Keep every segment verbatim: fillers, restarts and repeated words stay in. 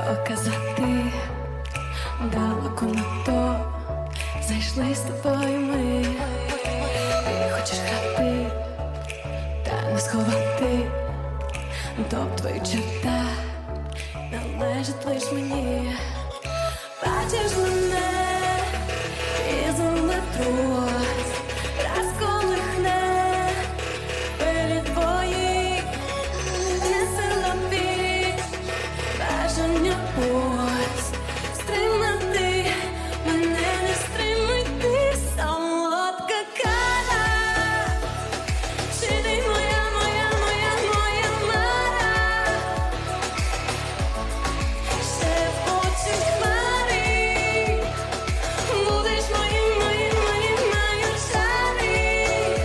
показати далеко на то зайшли з тобою ми. Ти хочеш грати, та не сховати, то твої черта належить лиш мені. Бачиш мене із метро, раз колихне хвилі твої, не сила вік, бажання ось стримати мене, не стримуй ти, солодка кара. Чи ти моя, моя, моя, моя мара? Ще в очі хмари будеш моїм, моїм, моїм, моїм шарі.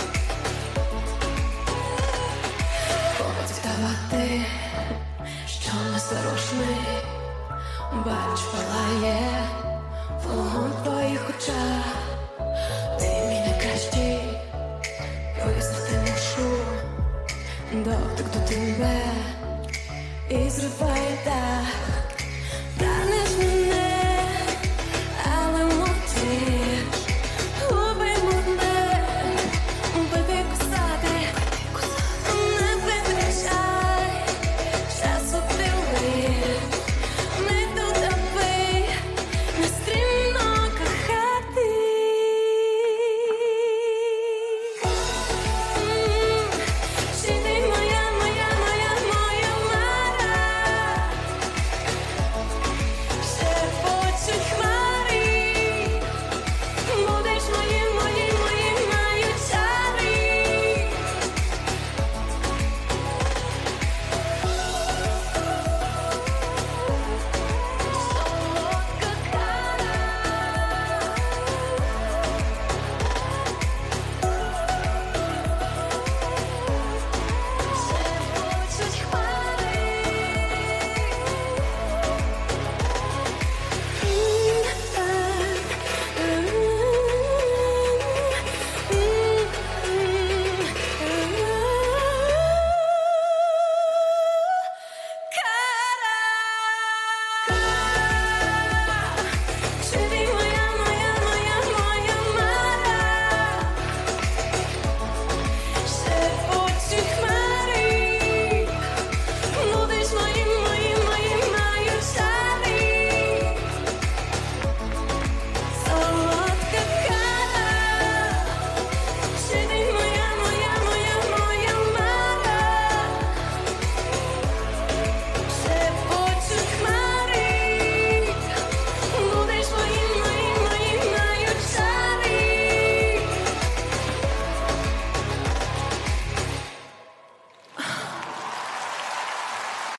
Поцікавати, що незворушний, бач, палає вогонь в твоїх очах. Ти мій найкращий, визнати мушу дотик до тебе і зриває так.